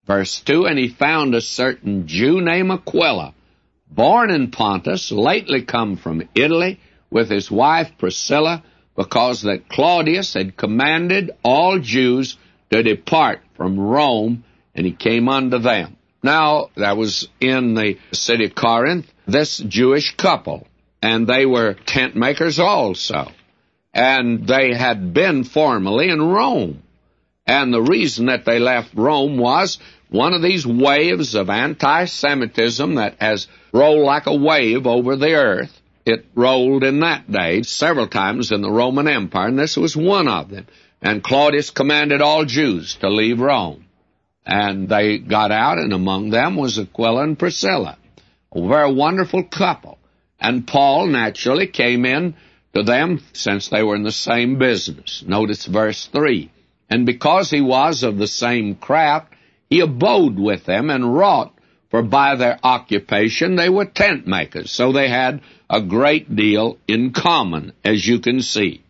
Verse 2, and he found a certain Jew named Aquila, born in Pontus, lately come from Italy, with his wife Priscilla, because that Claudius had commanded all Jews to depart from Rome, and he came unto them. Now, that was in the city of Corinth, this Jewish couple, and they were tent makers also, and they had been formerly in Rome. And the reason that they left Rome was one of these waves of anti-Semitism that has rolled like a wave over the earth. It rolled in that day several times in the Roman Empire, and this was one of them. And Claudius commanded all Jews to leave Rome. And they got out, and among them was Aquila and Priscilla, a very wonderful couple. And Paul naturally came in to them since they were in the same business. Notice verse 3. And because he was of the same craft, he abode with them and wrought, for by their occupation they were tent makers. So they had a great deal in common, as you can see.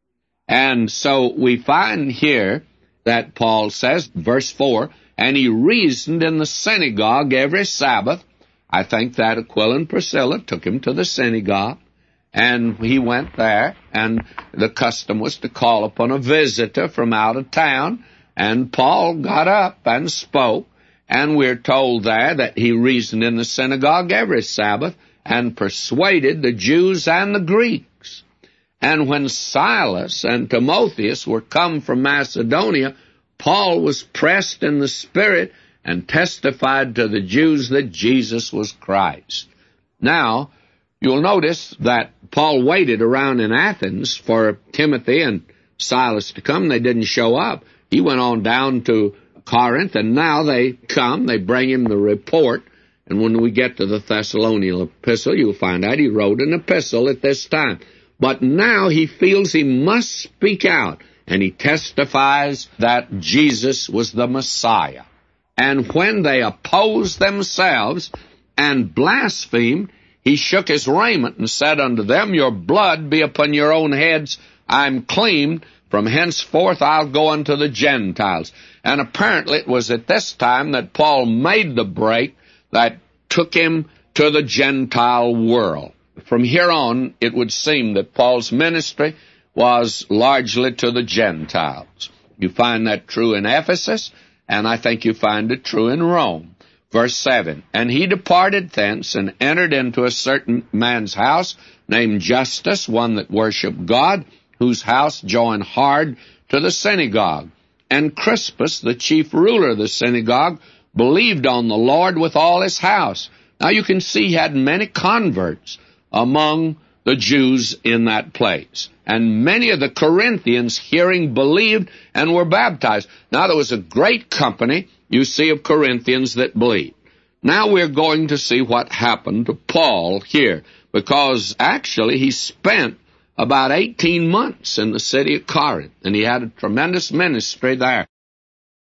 And so we find here that Paul says, verse 4, and he reasoned in the synagogue every Sabbath. I think that Aquila and Priscilla took him to the synagogue, and he went there, and the custom was to call upon a visitor from out of town, and Paul got up and spoke, and we're told there that he reasoned in the synagogue every Sabbath and persuaded the Jews and the Greeks. And when Silas and Timotheus were come from Macedonia, Paul was pressed in the Spirit and testified to the Jews that Jesus was Christ. Now, you'll notice that Paul waited around in Athens for Timothy and Silas to come. They didn't show up. He went on down to Corinth, and now they come. They bring him the report. And when we get to the Thessalonian epistle, you'll find out he wrote an epistle at this time. But now he feels he must speak out, and he testifies that Jesus was the Messiah. And when they opposed themselves and blasphemed, he shook his raiment and said unto them, your blood be upon your own heads. I'm clean. From henceforth I'll go unto the Gentiles. And apparently it was at this time that Paul made the break that took him to the Gentile world. From here on, it would seem that Paul's ministry was largely to the Gentiles. You find that true in Ephesus, and I think you find it true in Rome. Verse 7, and he departed thence and entered into a certain man's house named Justus, one that worshipped God, whose house joined hard to the synagogue. And Crispus, the chief ruler of the synagogue, believed on the Lord with all his house. Now you can see he had many converts among the Jews in that place. And many of the Corinthians, hearing, believed and were baptized. Now there was a great company, you see, of Corinthians that believed. Now we're going to see what happened to Paul here, because actually he spent about 18 months in the city of Corinth, and he had a tremendous ministry there.